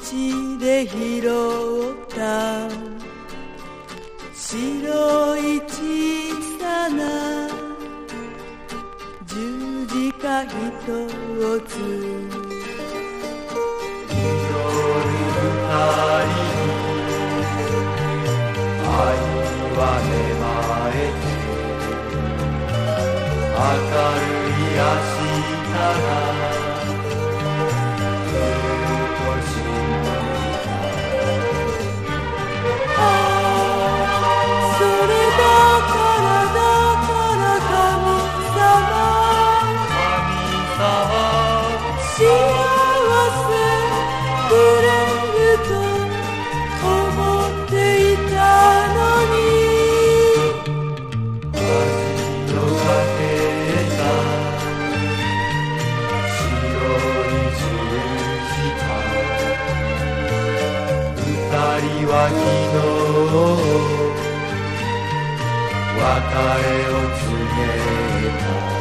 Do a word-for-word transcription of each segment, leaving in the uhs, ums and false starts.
で拾った白い小さな十字架ひとつ祈る二人愛は芽生えて明るい明日がずっと信じたああそれだからだから神様神様幸せくれると思っていたのに橋の架けた白い十字架二人は昨日別れを告げた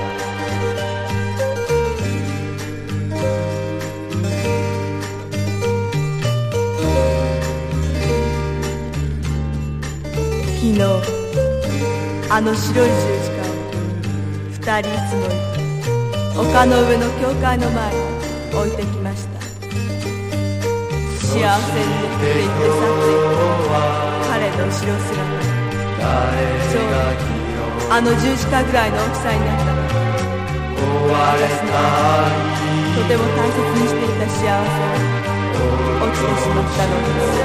昨日あの白い十字架を二人いつも丘の上の教会の前に置いてきました。幸せにって言って去っていった彼の後ろ姿ちょうどあの十字架ぐらいの大きさになったの私のとても大切にしていた幸せが落ちてしまったのです。